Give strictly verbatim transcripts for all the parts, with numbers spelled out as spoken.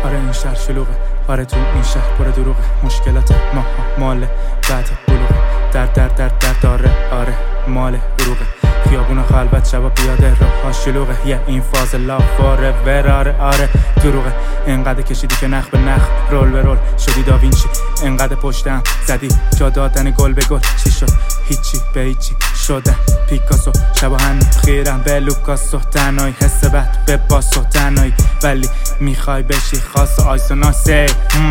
آره این شهر شلوغه، آره تو این شهر پر دروغه، مشکلات ما مال بعد بلوغه، در در در در داره آره مال دروغه، خیابون خلوت شبا پیاده راه شلوغه، یه این فاز لافاره ور آره آره دروغه، انقدر کشیدی که نخ به نخ رول به رول شدی داوینچی، انقدر پشتم زدی جا دادن گل به گل، چی شد هیچی به هیچی شدن پیکاسو، شبا هم خیرم به لوکاسو، تنهایی حس بد به باسو تنهایی، ولی میخوای بشی خاص و آیسو ناسه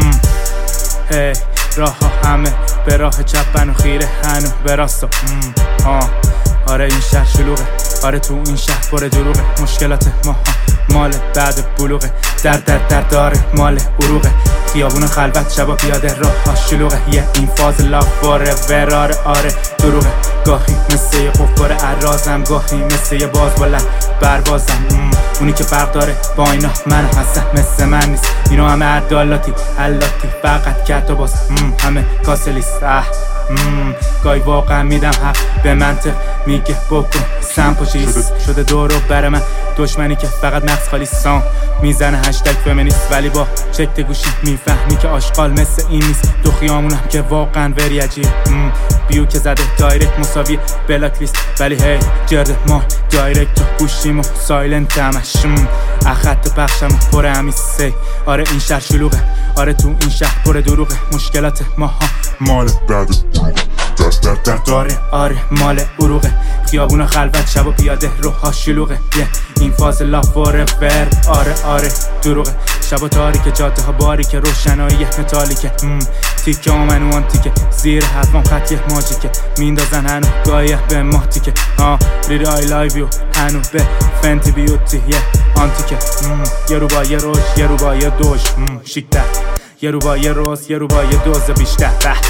هی راه ها همه به راه چپن و خیره هنو به راستو آه آره این شهر شلوغه، آره تو این شهر پر دروغه، مشکلات ما مال بعد بلوغه، در در در داره مال عروغه، خیابون خلوت شبا پیاده راه شلوغه، یه این فاز لافاره وراره آره دروغه، گاهی مثل یه قفار عرازم، گاهی مثل یه باز بلند بربازم، اونی که فرق داره با اینا من هستم مثل من نیست، اینا همه عدالاتی علاتی فقط کت و باز همه کاسلیست اه گاهی واقعا میدم حق به منطق میگه بکن سم پاشیست شده دورو بر من دشمنی که فقط مغز خالی سام میزنه هشتگ فمینیست، ولی با چکت گوشی میفهمی که آشغال مثل این نیست، دو خیامونم که واقعا وری عجیب، بیو که زده دایرکت مساوی بلاک لیست، ولی هی جرد ما دایرکت و گوشیم و سایلنت همش اخط پخشم و پر همیسه، آره این شهر شلوغه، آره تو این شهر پر دروغه، مشکلات ما ها مال بعد در در در داره آره مال عروغه، خیابون خلوت شب و پیاده روها شلوغه، یه این فاز لافاره ور آره آره دروغه، شب و تاریک جاده ها باریکه روشنایی متالیکه، تیکه آمن و آنتیکه زیر حرفام خطیه ماجیکه، میندازن هنو گایه به ماتیکه آه ریری آی لایویو هنو به فنتی بیوتی یه آنتیکه، یه رو با یه روش یه رو با یه دوش شیکتر، یه رو با یه روز یه رو با یه دوز بیشتر،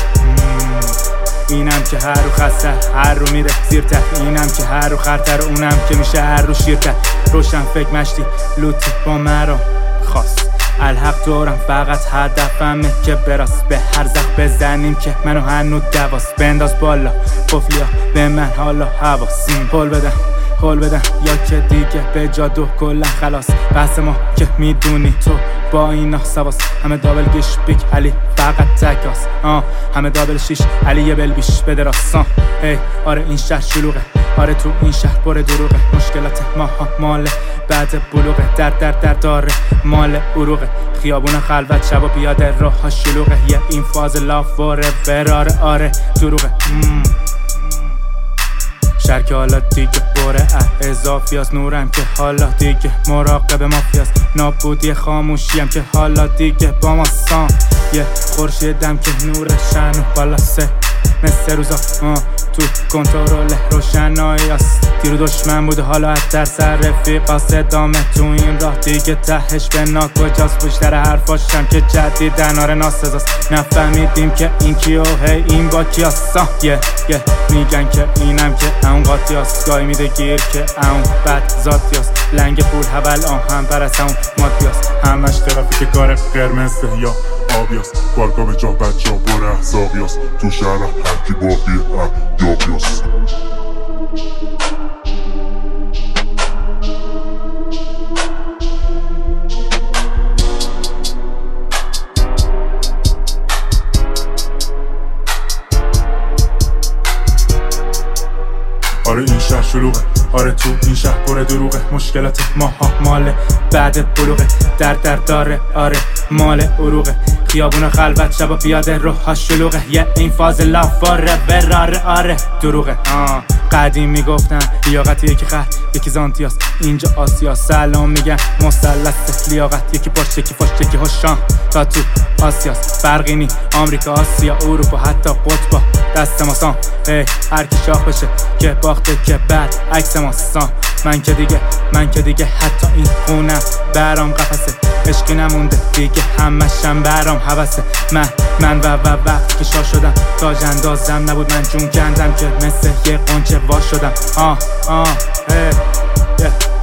اینم که هر رو خسته هر رو میره زیرتر، اینم که هر رو خرتر، اونم که میشه هر رو شیرتر، روشن فکر مشتی لوتی با مرا خواست الحق دورم فقط هر دفعمه که براست به هر زخ بزنیم که منو هنو دواست، بنداز بالا قفلیا به من حالا حواس، پل بدم پل بدم یا که دیگه به جادو کلن خلاص، بحث ما که میدونی تو با اینا سواس، همه دابل گیش بیک علی فقط تکاس آه همه دابل شیش علی یه بل بیش بده راستان، هی آره این شهر شلوغه، آره تو این شهر پر دروغه، مشکلات ما ها مال بعد بلوغه، در در در داره مال عروغه، خیابون خلوت شب و پیاده راه شلوغه، یه این فاز لافاره براره آره دروغه، شهر که حالا دیگه بره اه اضافیاست، نورم که حالا دیگه مراقب مافیاست، نابودی خاموشیم که حالا دیگه با ما سام، یه خورشیدم که نورشن و بالا سه مثل روزا آه تو کنترل روشنایی است، دیرو دشمن بوده حالا اتر سر رفیقاست، ادامه تو این راه دیگه تهش به ناکجاست، پشتر حرفاشم که جدیدن آره ناسزاست، نفهمیدیم که این کیو هی این با کیاست، یه یه میگن که اینم که اون قاطیاست، گاهی میده گیر که اون بد ذاتیاست، لنگ پول حول آهن پرست اون مادیاست، همش ترافیک کار قرمزه یا آبیاست، بالکا به جا بچه ها پر احزابیاست، تو شهر هرکی باقی احیابیاست. آره این شهر شلوغه، آره تو این شهر پر دروغه، مشکلات ما ها مال بعد بلوغه، در در داره آره مال عروغه، خیابون خلوت شبا پیاده روها شلوغه، یه این فاز لافاره وراره آره دروغه، آه قدیم میگفتن لیاقت یکی خر یکی زانتیاست، اینجا آسیا سلام میگن مثلث لیاقت، یکی پشت یکی پشت یکی هوشان، تا تو آسیاست فرقی نی آمریکا آسیا اروپا حتی قطبا دست ما سام، هی هر کی شاخ بشه که باخته که بعد عکس ما سام، من که دیگه من که دیگه حتی این خونم برام قفسه، عشقی نمونده دیگه همشم برام حوسه، من من و و وقتی که شا شدم تاج اندازم نبود، من جون کندم که مثل یه قنچه وا شدم آه آه هی yeah.